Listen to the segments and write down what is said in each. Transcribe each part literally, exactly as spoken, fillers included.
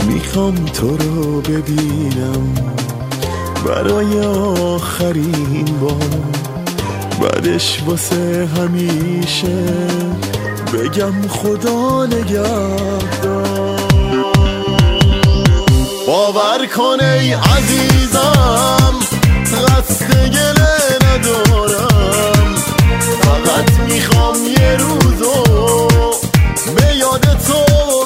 میخوام تو رو ببینم برای آخرین بار، بعدش واسه همیشه بگم خدا نگهدار. باور کن ای عزیزم قصد گله ندارم، فقط میخوام یه روزو به یاد تو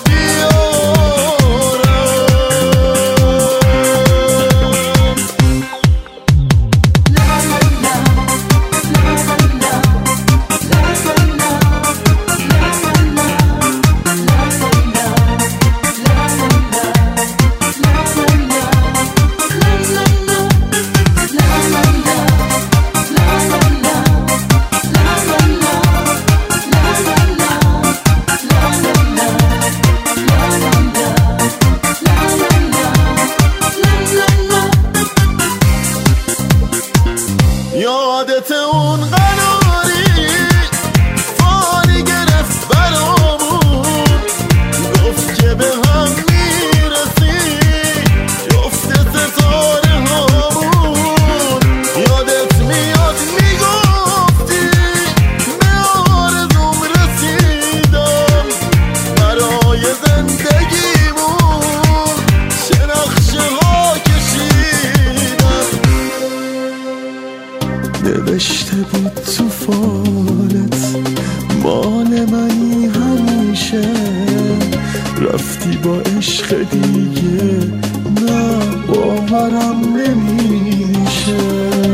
یادت اون قناری فانی گرفت برامون، گفت که به هم میرسی جفت ستاره هامون. یادت میاد میگفتی به آرزوم رسیدم، برای زندگیمون چه نقشه ها کشیدم. نوشته بود تو فالت مال منی همیشه، رفتی با عشق دیگه نه باورم نمیشه.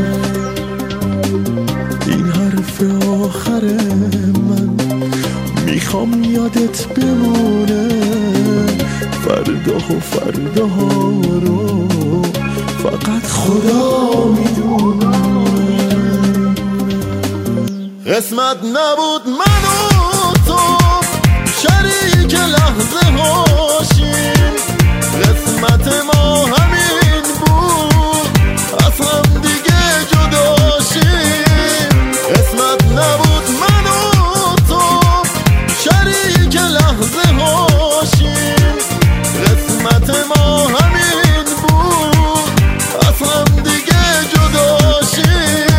این حرف آخر من میخوام یادت بمونه، فردا و فرداها رو فقط خدا میدونه. قسمت نبود من و تو شریک لحظه هاشیم، قسمت ما همین بود از هم دیگه جداشیم. قسمت نبود من و تو شریک لحظه هاشیم، قسمت ما همین بود از هم دیگه جداشیم.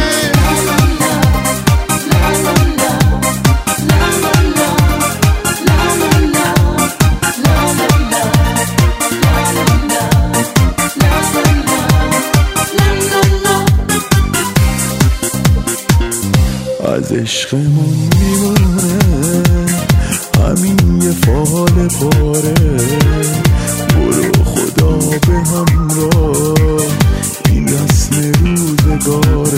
از عشقمون میمونه همین یه فال پاره، برو خدا به همراه این رسم روزگار.